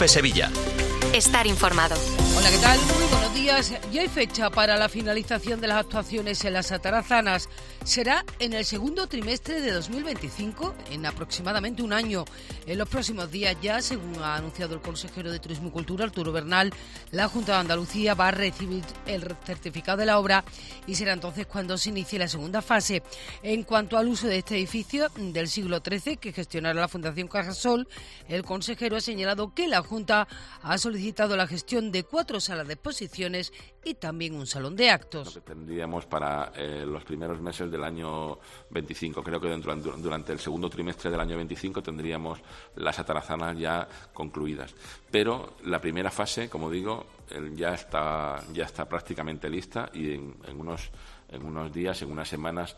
COPE Sevilla. Estar informado. Hola, ¿qué tal? Muy buenos días. Ya hay fecha para la finalización de las actuaciones en las atarazanas. Será en el segundo trimestre de 2025, en aproximadamente un año. En los próximos días ya, según ha anunciado el consejero de Turismo y Cultura, Arturo Bernal, la Junta de Andalucía va a recibir el certificado de la obra y será entonces cuando se inicie la segunda fase. En cuanto al uso de este edificio del siglo XIII que gestionará la Fundación Cajasol, el consejero ha señalado que la Junta ha solicitado la gestión de 4 salas de exposiciones y también un salón de actos. Lo que tendríamos para los primeros meses del año 25. Creo que durante el segundo trimestre del año 25 tendríamos las atarazanas ya concluidas. Pero la primera fase, como digo, ya está prácticamente lista y en unos días, en unas semanas,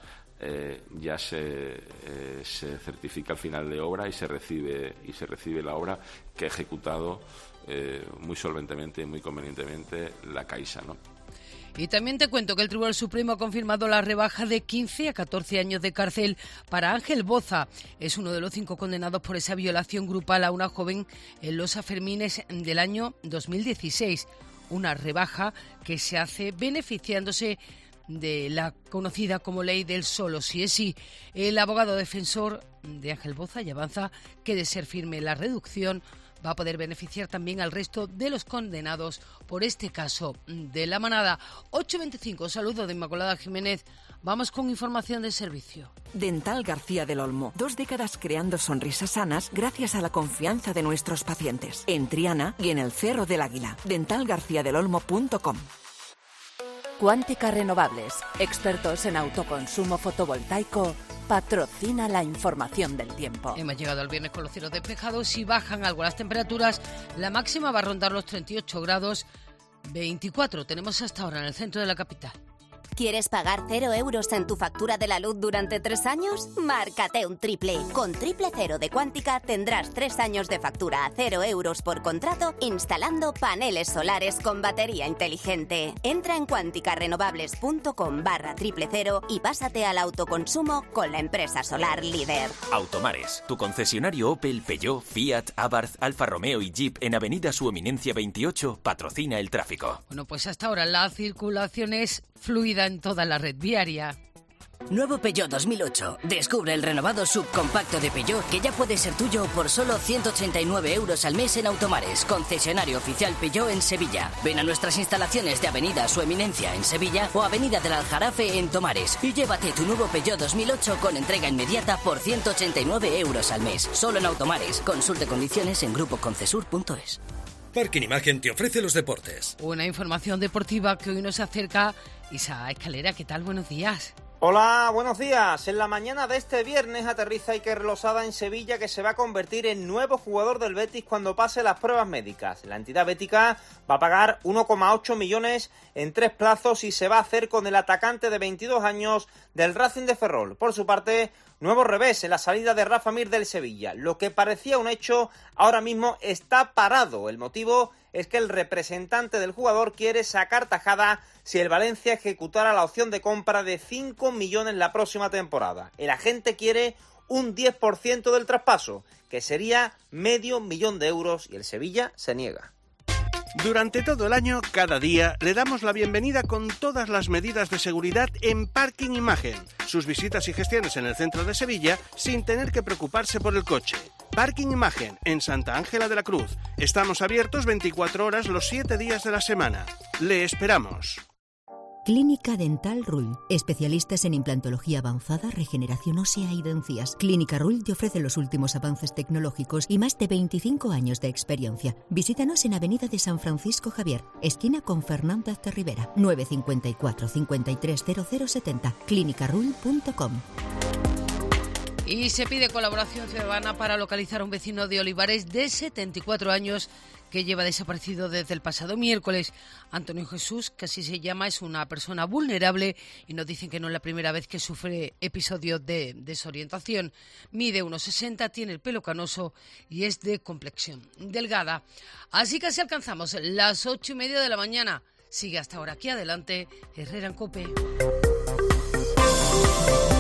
ya se certifica el final de obra y se recibe la obra que ha ejecutado muy solventemente y muy convenientemente la Caixa, ¿no? Y también te cuento que el Tribunal Supremo ha confirmado la rebaja de 15 a 14 años de cárcel para Ángel Boza. Es uno de los 5 condenados por esa violación grupal a una joven en los Sanfermines del año 2016. Una rebaja que se hace beneficiándose de la conocida como ley del solo sí es sí. El abogado defensor de Ángel Boza y avanza que, de ser firme la reducción, va a poder beneficiar también al resto de los condenados por este caso de La Manada. 8:25, saludo de Inmaculada Jiménez. Vamos con información de servicio. Dental García del Olmo. 2 décadas creando sonrisas sanas gracias a la confianza de nuestros pacientes. En Triana y en el Cerro del Águila. dentalgarciadelolmo.com. Cuántica Renovables, expertos en autoconsumo fotovoltaico, patrocina la información del tiempo. Hemos llegado al viernes con los cielos despejados y bajan algo las temperaturas. La máxima va a rondar los 38 grados, 24 tenemos hasta ahora en el centro de la capital. ¿Quieres pagar 0 euros en tu factura de la luz durante 3 años? Márcate un triple. Con Triple Cero de Cuántica tendrás 3 años de factura a 0 euros por contrato instalando paneles solares con batería inteligente. Entra en cuanticarrenovables.com/Triple Cero y pásate al autoconsumo con la empresa solar líder. Automares, tu concesionario Opel, Peugeot, Fiat, Abarth, Alfa Romeo y Jeep en Avenida Su Eminencia 28 patrocina el tráfico. Bueno, pues hasta ahora la circulación es fluida en toda la red viaria. Nuevo Peugeot 2008. Descubre el renovado subcompacto de Peugeot que ya puede ser tuyo por solo 189 euros al mes en Automares, concesionario oficial Peugeot en Sevilla. Ven a nuestras instalaciones de Avenida Su Eminencia en Sevilla o Avenida del Aljarafe en Tomares y llévate tu nuevo Peugeot 2008 con entrega inmediata por 189 euros al mes. Solo en Automares. Consulte condiciones en grupoconcesur.es. Parking Imagen te ofrece los deportes. Una información deportiva que hoy nos acerca Isa Escalera. ¿Qué tal? Buenos días. Hola, buenos días. En la mañana de este viernes aterriza Iker Losada en Sevilla, que se va a convertir en nuevo jugador del Betis cuando pase las pruebas médicas. La entidad bética va a pagar 1,8 millones en 3 plazos y se va a hacer con el atacante de 22 años del Racing de Ferrol. Por su parte, nuevo revés en la salida de Rafa Mir del Sevilla. Lo que parecía un hecho ahora mismo está parado. El motivo es que el representante del jugador quiere sacar tajada si el Valencia ejecutara la opción de compra de 5 millones la próxima temporada. El agente quiere un 10% del traspaso, que sería medio millón de euros, y el Sevilla se niega. Durante todo el año, cada día, le damos la bienvenida con todas las medidas de seguridad en Parking Imagen. Sus visitas y gestiones en el centro de Sevilla sin tener que preocuparse por el coche. Parking Imagen, en Santa Ángela de la Cruz. Estamos abiertos 24 horas los 7 días de la semana. Le esperamos. Clínica Dental Rull. Especialistas en implantología avanzada, regeneración ósea y encías. Clínica Rull te ofrece los últimos avances tecnológicos y más de 25 años de experiencia. Visítanos en Avenida de San Francisco Javier, esquina con Fernández de Rivera. 954 530070. clinicarull.com. Y se pide colaboración ciudadana para localizar a un vecino de Olivares de 74 años que lleva desaparecido desde el pasado miércoles. Antonio Jesús, que así se llama, es una persona vulnerable y nos dicen que no es la primera vez que sufre episodios de desorientación. Mide 1,60, tiene el pelo canoso y es de complexión delgada. Así casi alcanzamos las 8:30 de la mañana. Sigue hasta ahora aquí adelante Herrera en COPE.